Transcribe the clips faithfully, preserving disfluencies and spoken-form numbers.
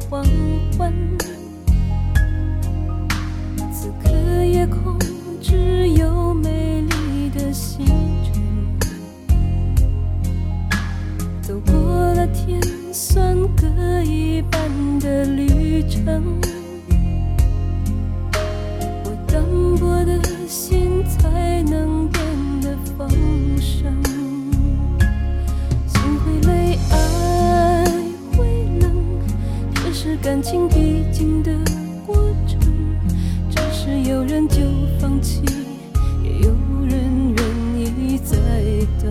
黄昏，此刻夜空只有美丽的星辰，走过了甜酸各一半的旅程，我单薄的心才能变得丰盛，心会累，爱会冷，这是感情必经的过程，只是有人就放弃，也有人愿意再等，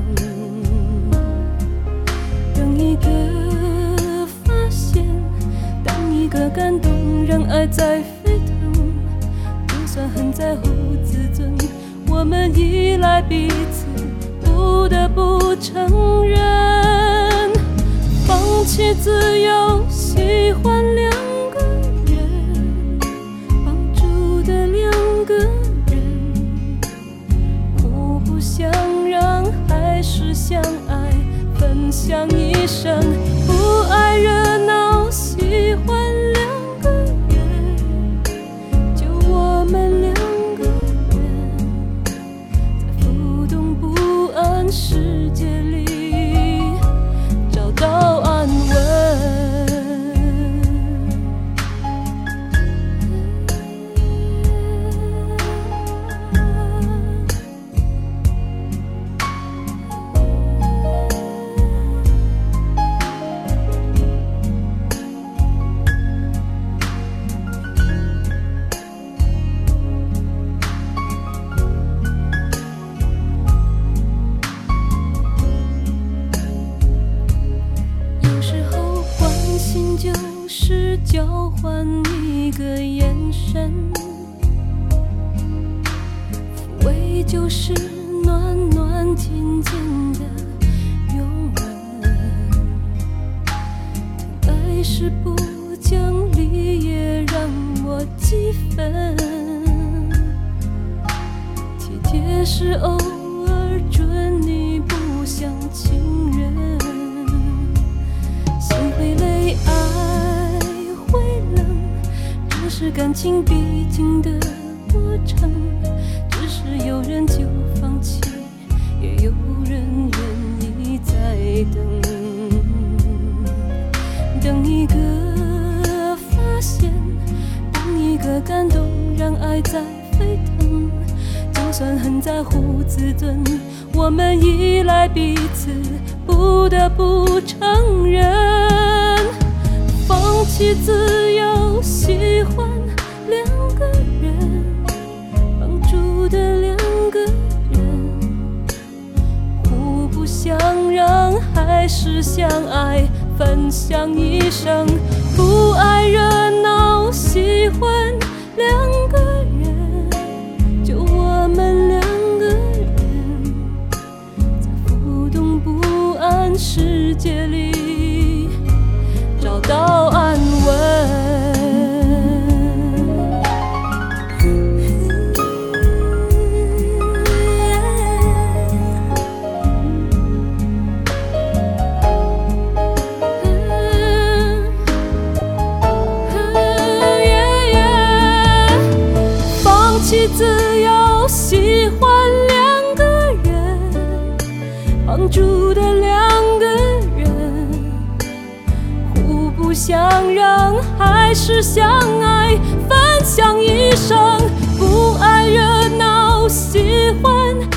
等一个发现，等一个感动，让爱在沸腾，就算很在乎自尊，我们依赖彼此，不得不承认，放弃自由，喜欢两个人，绑住的两个人，互不相让，还是相爱，分享一生，不爱热闹，喜欢两个人，就我们两个人，在浮动不安世界里找到安稳。就是交换一个眼神，抚慰就是暖暖甜甜的拥吻，疼爱是不讲理也让我几分，体贴是偶尔准你不像情人，心会累，爱会冷，这是感情必经的过程，只是有人就放弃，也有人愿意再等，等一个发现，等一个感动，让爱在沸腾，就算很在乎自尊，我们依赖彼此，不得不承认，放弃自由，喜欢两个人，绑住的两个人，互不相让，还是相爱，分享一生，不爱热闹，喜欢两个人，就我们两个人，在浮动不安世界里找到安稳。放弃自由，喜欢两个人，绑住的两个人，互不相让，还是相爱，分享一生，不爱热闹，喜欢